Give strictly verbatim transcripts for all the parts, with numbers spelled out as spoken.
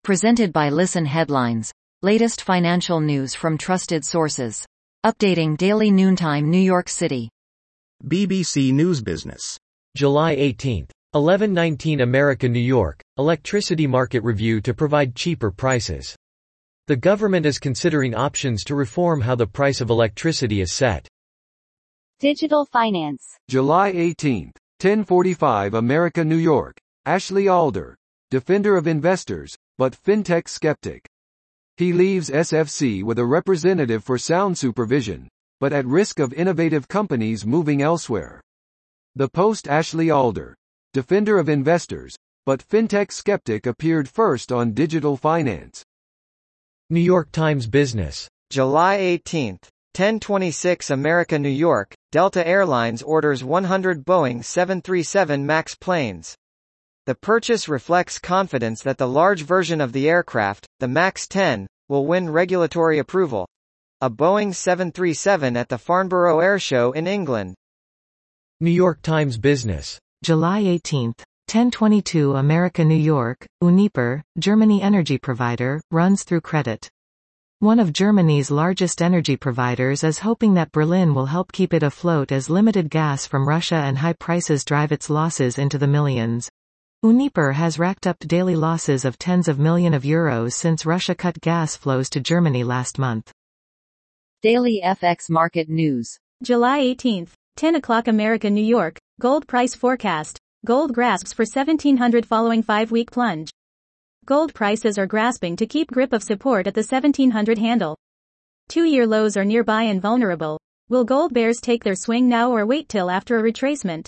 Presented by Listen Headlines. Latest financial news from trusted sources. Updating daily noontime New York City. B B C News Business. July eighteenth. eleven nineteen America New York, electricity market review to provide cheaper prices. The government is considering options to reform how the price of electricity is set. Digital Finance. July eighteenth, ten forty-five America New York. Ashley Alder, defender of investors, but fintech skeptic. He leaves S F C with a representative for sound supervision, but at risk of innovative companies moving elsewhere. The Post. Ashley Alder, defender of investors, but fintech skeptic, appeared first on Digital Finance. New York Times Business. July eighteenth, ten twenty-six America New York. Delta Airlines orders one hundred Boeing seven thirty-seven MAX planes. The purchase reflects confidence that the large version of the aircraft, the MAX ten, will win regulatory approval. A Boeing seven thirty-seven at the Farnborough Air Show in England. New York Times Business. July eighteenth, ten twenty-two America New York. Uniper, Germany energy provider, runs through credit. One of Germany's largest energy providers is hoping that Berlin will help keep it afloat as limited gas from Russia and high prices drive its losses into the millions. Uniper has racked up daily losses of tens of millions of euros since Russia cut gas flows to Germany last month. Daily F X Market News. July eighteenth, ten o'clock America New York. Gold price forecast. Gold grasps for seventeen hundred following five-week plunge. Gold prices are grasping to keep grip of support at the seventeen hundred handle. Two-year lows are nearby and vulnerable. Will gold bears take their swing now or wait till after a retracement?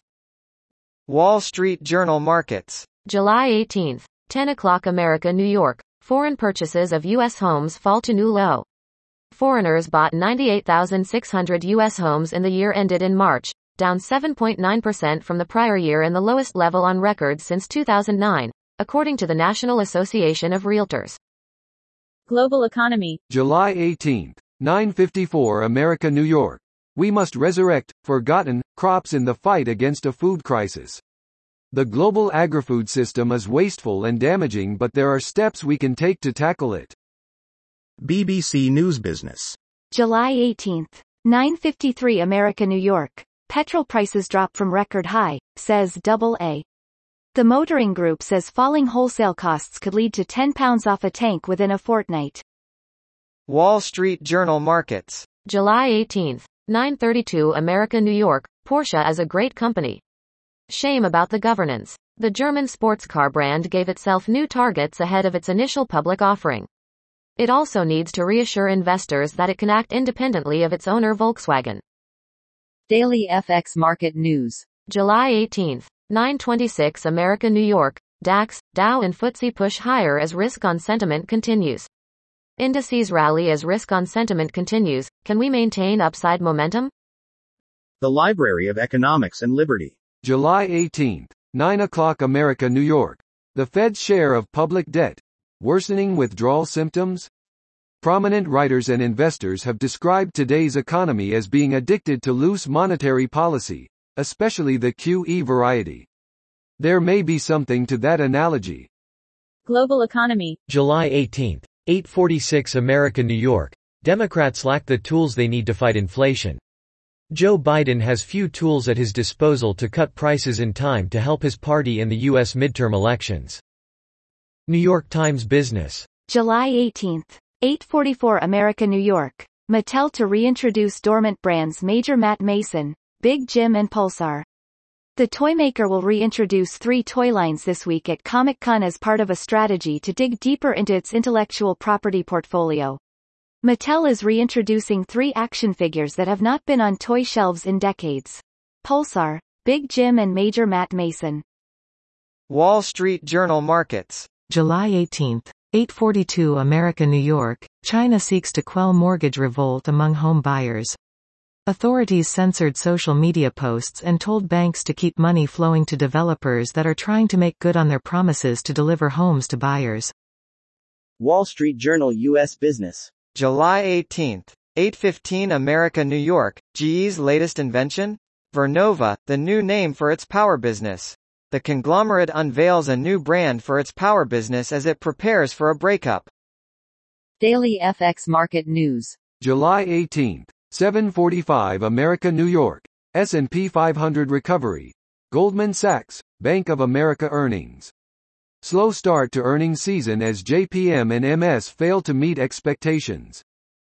Wall Street Journal Markets. July eighteenth, ten o'clock America New York. Foreign purchases of U S homes fall to new low. Foreigners bought ninety-eight thousand six hundred U S homes in the year ended in March, down seven point nine percent from the prior year and the lowest level on record since two thousand nine, according to the National Association of Realtors. Global Economy. July eighteenth, nine fifty-four America New York. We must resurrect forgotten crops in the fight against a food crisis. The global agri-food system is wasteful and damaging, but there are steps we can take to tackle it. B B C News Business. July eighteenth, nine fifty-three America New York. Petrol prices drop from record high, says double A. The Motoring Group says falling wholesale costs could lead to ten pounds off a tank within a fortnight. Wall Street Journal Markets. July eighteenth, nine thirty-two America New York. Porsche is a great company. Shame about the governance. The German sports car brand gave itself new targets ahead of its initial public offering. It also needs to reassure investors that it can act independently of its owner Volkswagen. Daily F X Market News. July eighteenth, nine twenty-six America New York. DAX, Dow and F T S E push higher as risk-on sentiment continues. Indices rally as risk-on sentiment continues. Can we maintain upside momentum? The Library of Economics and Liberty. July eighteenth, nine o'clock America New York. The Fed's share of public debt. Worsening withdrawal symptoms? Prominent writers and investors have described today's economy as being addicted to loose monetary policy, especially the Q E variety. There may be something to that analogy. Global Economy. July eighteenth, eight forty-six America New York. Democrats lack the tools they need to fight inflation. Joe Biden has few tools at his disposal to cut prices in time to help his party in the U S midterm elections. New York Times Business. July eighteenth, eight forty-four America New York. Mattel to reintroduce dormant brands Major Matt Mason, Big Jim and Pulsar. The toymaker will reintroduce three toy lines this week at Comic-Con as part of a strategy to dig deeper into its intellectual property portfolio. Mattel is reintroducing three action figures that have not been on toy shelves in decades. Pulsar, Big Jim and Major Matt Mason. Wall Street Journal Markets. July eighteenth, eight forty-two America New York. China seeks to quell mortgage revolt among home buyers. Authorities censored social media posts and told banks to keep money flowing to developers that are trying to make good on their promises to deliver homes to buyers. Wall Street Journal U S Business. July eighteenth, eight fifteen America New York. G E's latest invention? Vernova, the new name for its power business. the conglomerate unveils a new brand for its power business as it prepares for a breakup. Daily F X Market News. July eighteenth, seven forty-five America New York, S and P five hundred recovery. Goldman Sachs, Bank of America earnings. Slow start to earnings season as J P M and M S fail to meet expectations.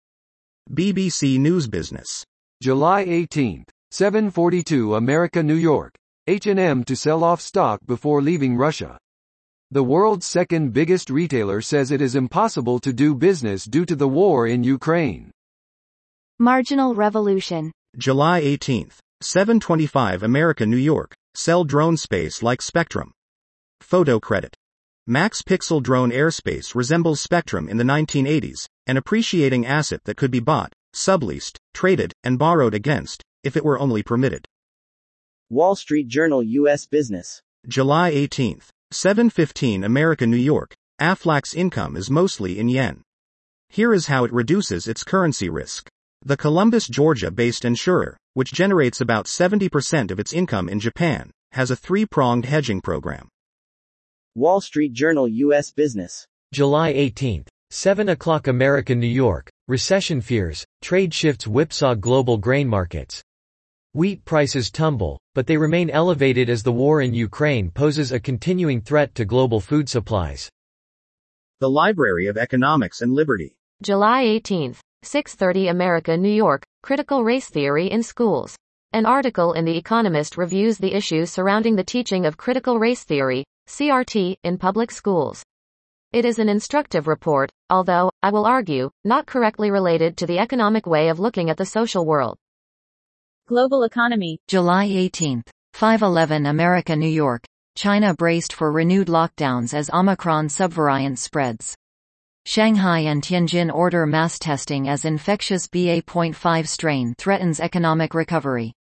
B B C News Business. July eighteenth, seven forty-two America New York, H and M to sell off stock before leaving Russia. The world's second biggest retailer says it is impossible to do business due to the war in Ukraine. Marginal Revolution. July eighteenth, seven twenty-five America New York, sell drone space like Spectrum. Photo credit. Max Pixel drone airspace resembles Spectrum in the nineteen eighties, an appreciating asset that could be bought, subleased, traded, and borrowed against, if it were only permitted. Wall Street Journal U S Business. July eighteenth, seven fifteen America New York, Aflac's income is mostly in yen. Here is how it reduces its currency risk. The Columbus, Georgia-based insurer, which generates about seventy percent of its income in Japan, has a three-pronged hedging program. Wall Street Journal U S Business. July eighteenth, seven o'clock America New York, recession fears, trade shifts whipsaw global grain markets. Wheat prices tumble, but they remain elevated as the war in Ukraine poses a continuing threat to global food supplies. The Library of Economics and Liberty. July eighteenth, six thirty America New York, critical race theory in schools. An article in The Economist reviews the issues surrounding the teaching of critical race theory, C R T, in public schools. It is an instructive report, although, I will argue, not correctly related to the economic way of looking at the social world. Global economy. July eighteenth, five eleven America New York, China braced for renewed lockdowns as Omicron subvariant spreads. Shanghai and Tianjin order mass testing as infectious B A point five strain threatens economic recovery.